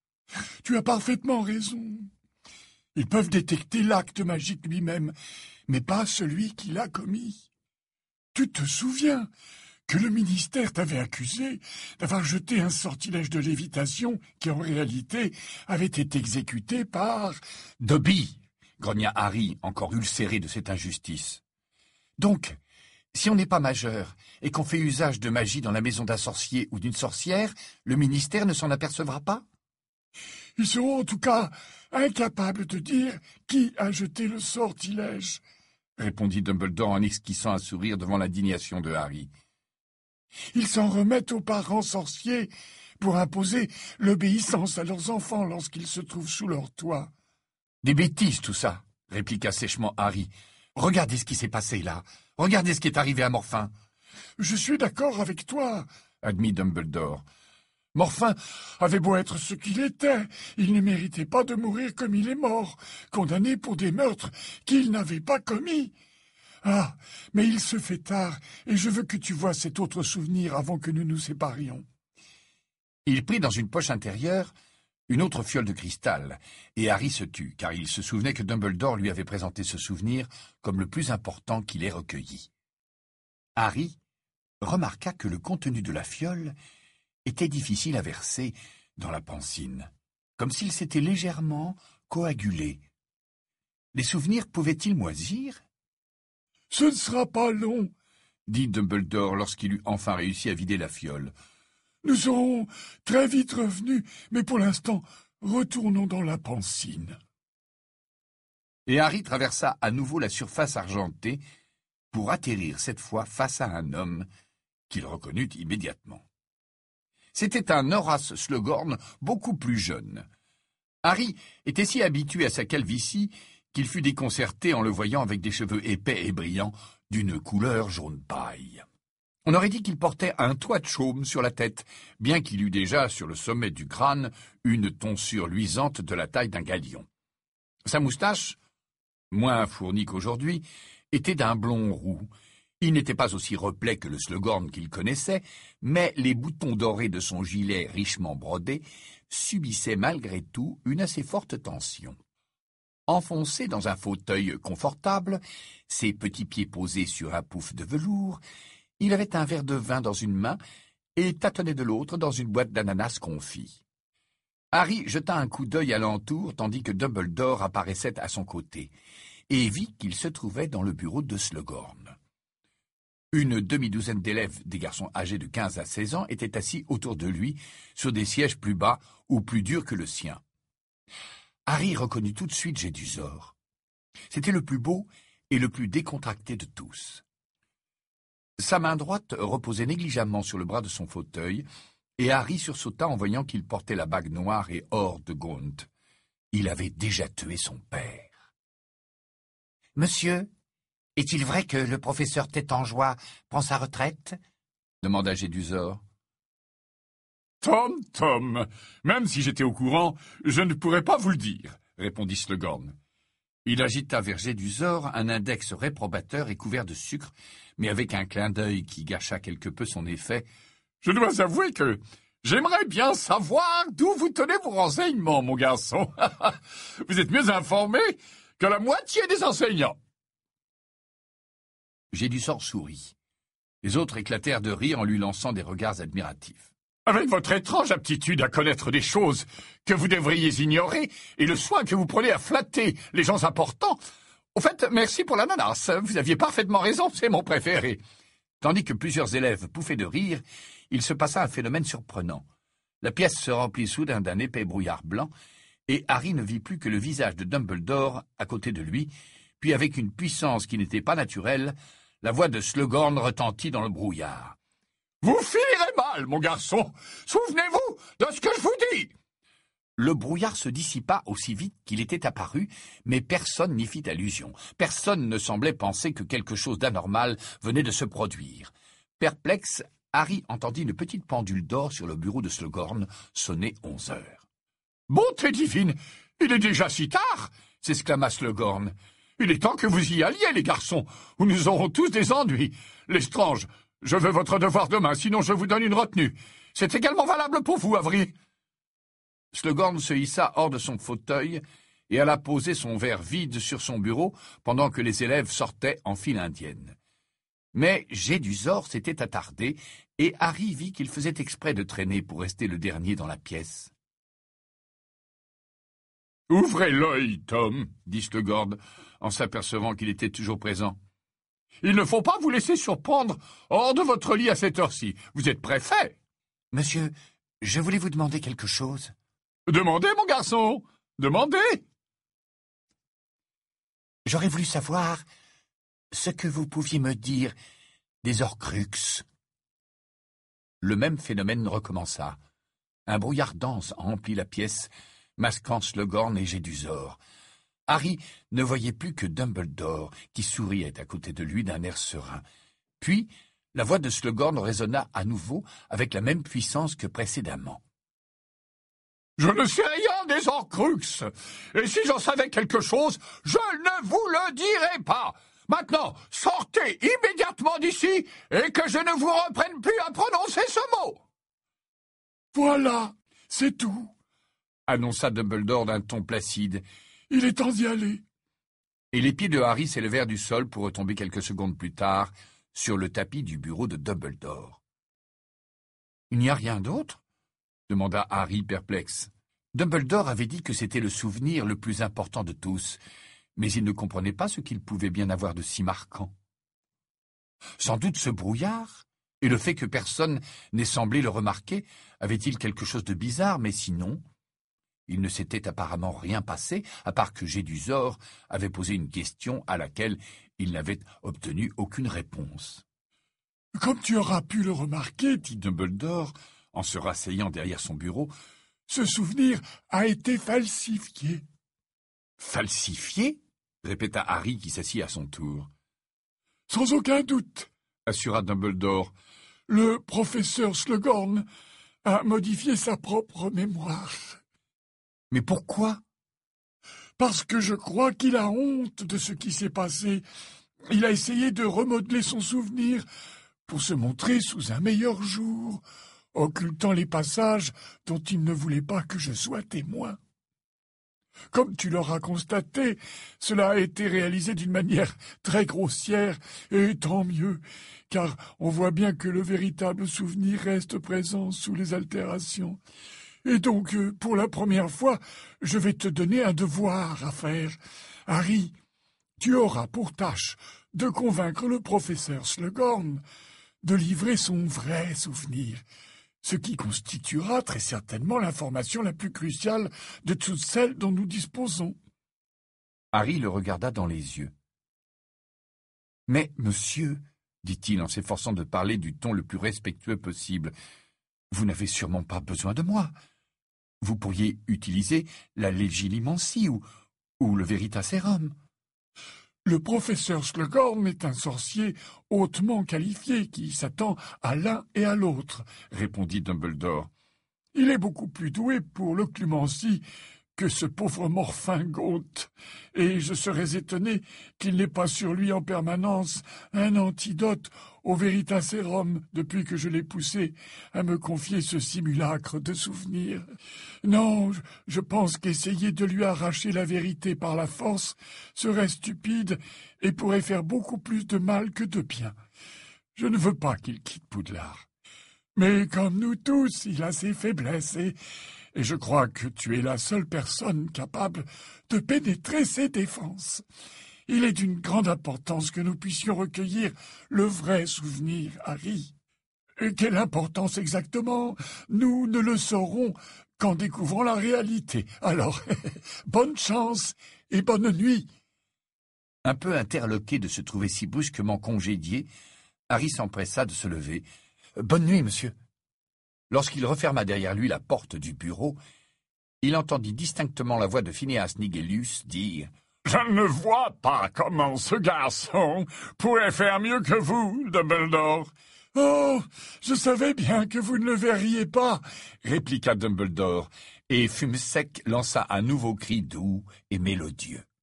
Tu as parfaitement raison. Ils peuvent détecter l'acte magique lui-même, mais pas celui qui l'a commis. Tu te souviens que le ministère t'avait accusé d'avoir jeté un sortilège de lévitation qui, en réalité, avait été exécuté par... Dobby, grogna Harry, encore ulcéré de cette injustice. Donc, si on n'est pas majeur et qu'on fait usage de magie dans la maison d'un sorcier ou d'une sorcière, le ministère ne s'en apercevra pas? Ils seront en tout cas incapables de dire qui a jeté le sortilège, répondit Dumbledore en esquissant un sourire devant l'indignation de Harry. Ils s'en remettent aux parents sorciers pour imposer l'obéissance à leurs enfants lorsqu'ils se trouvent sous leur toit. Des bêtises, tout ça, répliqua sèchement Harry. Regardez ce qui s'est passé là. Regardez ce qui est arrivé à Morphin. Je suis d'accord avec toi, admit Dumbledore. Morphin avait beau être ce qu'il était, il ne méritait pas de mourir comme il est mort, condamné pour des meurtres qu'il n'avait pas commis. Ah, mais il se fait tard, et je veux que tu vois cet autre souvenir avant que nous nous séparions. Il prit dans une poche intérieure une autre fiole de cristal, et Harry se tut, car il se souvenait que Dumbledore lui avait présenté ce souvenir comme le plus important qu'il ait recueilli. Harry remarqua que le contenu de la fiole était difficile à verser dans la pansine, comme s'il s'était légèrement coagulé. Les souvenirs pouvaient-ils moisir? « Ce ne sera pas long, » dit Dumbledore lorsqu'il eut enfin réussi à vider la fiole. « Nous serons très vite revenus, mais pour l'instant, retournons dans la pansine. » Et Harry traversa à nouveau la surface argentée pour atterrir cette fois face à un homme qu'il reconnut immédiatement. C'était un Horace Slughorn beaucoup plus jeune. Harry était si habitué à sa calvitie qu'il fut déconcerté en le voyant avec des cheveux épais et brillants d'une couleur jaune paille. On aurait dit qu'il portait un toit de chaume sur la tête, bien qu'il eût déjà sur le sommet du crâne une tonsure luisante de la taille d'un galion. Sa moustache, moins fournie qu'aujourd'hui, était d'un blond roux. Il n'était pas aussi replet que le Slughorn qu'il connaissait, mais les boutons dorés de son gilet richement brodé subissaient malgré tout une assez forte tension. Enfoncé dans un fauteuil confortable, ses petits pieds posés sur un pouf de velours, il avait un verre de vin dans une main et tâtonnait de l'autre dans une boîte d'ananas confit. Harry jeta un coup d'œil alentour tandis que Dumbledore apparaissait à son côté, et vit qu'il se trouvait dans le bureau de Slughorn. Une demi-douzaine d'élèves, des garçons âgés de quinze à seize ans, étaient assis autour de lui, sur des sièges plus bas ou plus durs que le sien. Harry reconnut tout de suite Jedusor. C'était le plus beau et le plus décontracté de tous. Sa main droite reposait négligemment sur le bras de son fauteuil, et Harry sursauta en voyant qu'il portait la bague noire et or de Gaunt. Il avait déjà tué son père. « Monsieur, est-il vrai que le professeur Tétangeois prend sa retraite ?» demanda Jedusor. « Tom, Tom, même si j'étais au courant, je ne pourrais pas vous le dire, » répondit Slughorn. Il agita vers Jedusor un index réprobateur et couvert de sucre, mais avec un clin d'œil qui gâcha quelque peu son effet. « Je dois avouer que j'aimerais bien savoir d'où vous tenez vos renseignements, mon garçon. Vous êtes mieux informé que la moitié des enseignants. » Jedusor sourit. Les autres éclatèrent de rire en lui lançant des regards admiratifs. « Avec votre étrange aptitude à connaître des choses que vous devriez ignorer et le soin que vous prenez à flatter les gens importants, au fait, merci pour l'ananas, vous aviez parfaitement raison, c'est mon préféré. » Tandis que plusieurs élèves pouffaient de rire, il se passa un phénomène surprenant. La pièce se remplit soudain d'un épais brouillard blanc, et Harry ne vit plus que le visage de Dumbledore à côté de lui, puis avec une puissance qui n'était pas naturelle, la voix de Slughorn retentit dans le brouillard. « Vous finirez mal, mon garçon. Souvenez-vous de ce que je vous dis. » Le brouillard se dissipa aussi vite qu'il était apparu, mais personne n'y fit allusion. Personne ne semblait penser que quelque chose d'anormal venait de se produire. Perplexe, Harry entendit une petite pendule d'or sur le bureau de Slughorn sonner onze heures. « Bonté divine, il est déjà si tard !» s'exclama Slughorn. « Il est temps que vous y alliez, les garçons, ou nous aurons tous des ennuis. Lestrange, je veux votre devoir demain, sinon je vous donne une retenue. C'est également valable pour vous, Avery. » Slughorn se hissa hors de son fauteuil et alla poser son verre vide sur son bureau pendant que les élèves sortaient en file indienne. Mais Jedusor s'était attardé et Harry vit qu'il faisait exprès de traîner pour rester le dernier dans la pièce. « Ouvrez l'œil, Tom, » dit Slughorn, en s'apercevant qu'il était toujours présent. « Il ne faut pas vous laisser surprendre hors de votre lit à cette heure-ci. Vous êtes préfet. »« Monsieur, je voulais vous demander quelque chose. »« Demandez, mon garçon, demandez. » J'aurais voulu savoir ce que vous pouviez me dire des Horcruxes. » Le même phénomène recommença. Un brouillard dense emplit la pièce, masquant Slughorn et Jedusor. Harry ne voyait plus que Dumbledore, qui souriait à côté de lui d'un air serein. Puis, la voix de Slughorn résonna à nouveau avec la même puissance que précédemment. « Je ne sais rien des Horcruxes, et si j'en savais quelque chose, je ne vous le dirai pas. Maintenant, sortez immédiatement d'ici, et que je ne vous reprenne plus à prononcer ce mot. »« Voilà, c'est tout, » annonça Dumbledore d'un ton placide. « Il est temps d'y aller. » Et les pieds de Harry s'élevèrent du sol pour retomber quelques secondes plus tard sur le tapis du bureau de Dumbledore. « Il n'y a rien d'autre ?» demanda Harry perplexe. Dumbledore avait dit que c'était le souvenir le plus important de tous, mais il ne comprenait pas ce qu'il pouvait bien avoir de si marquant. Sans doute ce brouillard, et le fait que personne n'ait semblé le remarquer, avait-il quelque chose de bizarre, mais sinon, il ne s'était apparemment rien passé, à part que Gédusor avait posé une question à laquelle il n'avait obtenu aucune réponse. « Comme tu auras pu le remarquer, dit Dumbledore, en se rasseyant derrière son bureau, ce souvenir a été falsifié. »« Falsifié ?» répéta Harry qui s'assit à son tour. « Sans aucun doute, » assura Dumbledore. « Le professeur Slughorn a modifié sa propre mémoire. »« Mais pourquoi ?»« Parce que je crois qu'il a honte de ce qui s'est passé. Il a essayé de remodeler son souvenir pour se montrer sous un meilleur jour, occultant les passages dont il ne voulait pas que je sois témoin. Comme tu l'auras constaté, cela a été réalisé d'une manière très grossière, et tant mieux, car on voit bien que le véritable souvenir reste présent sous les altérations. Et donc, pour la première fois, je vais te donner un devoir à faire. Harry, tu auras pour tâche de convaincre le professeur Slughorn de livrer son vrai souvenir, ce qui constituera très certainement l'information la plus cruciale de toutes celles dont nous disposons. » Harry le regarda dans les yeux. « Mais, monsieur, dit-il en s'efforçant de parler du ton le plus respectueux possible, vous n'avez sûrement pas besoin de moi. Vous pourriez utiliser la légilimancie ou, ou le Veritaserum. » Le professeur Slughorn est un sorcier hautement qualifié qui s'attend à l'un et à l'autre, répondit Dumbledore. Il est beaucoup plus doué pour l'occlumencie que ce pauvre Morphin Gaunt, et je serais étonné qu'il n'ait pas sur lui en permanence un antidote au Veritaserum depuis que je l'ai poussé à me confier ce simulacre de souvenir. Non, je pense qu'essayer de lui arracher la vérité par la force serait stupide et pourrait faire beaucoup plus de mal que de bien. Je ne veux pas qu'il quitte Poudlard. Mais comme nous tous, il a ses faiblesses et... Et je crois que tu es la seule personne capable de pénétrer ses défenses. Il est d'une grande importance que nous puissions recueillir le vrai souvenir, Harry. Et quelle importance exactement? Nous ne le saurons qu'en découvrant la réalité. Alors, bonne chance et bonne nuit. Un peu interloqué de se trouver si brusquement congédié, Harry s'empressa de se lever. « Bonne nuit, monsieur. » Lorsqu'il referma derrière lui la porte du bureau, il entendit distinctement la voix de Phineas Nigellus dire « Je ne vois pas comment ce garçon pourrait faire mieux que vous, Dumbledore. »« Oh, je savais bien que vous ne le verriez pas, » répliqua Dumbledore, et Fumsec lança un nouveau cri doux et mélodieux.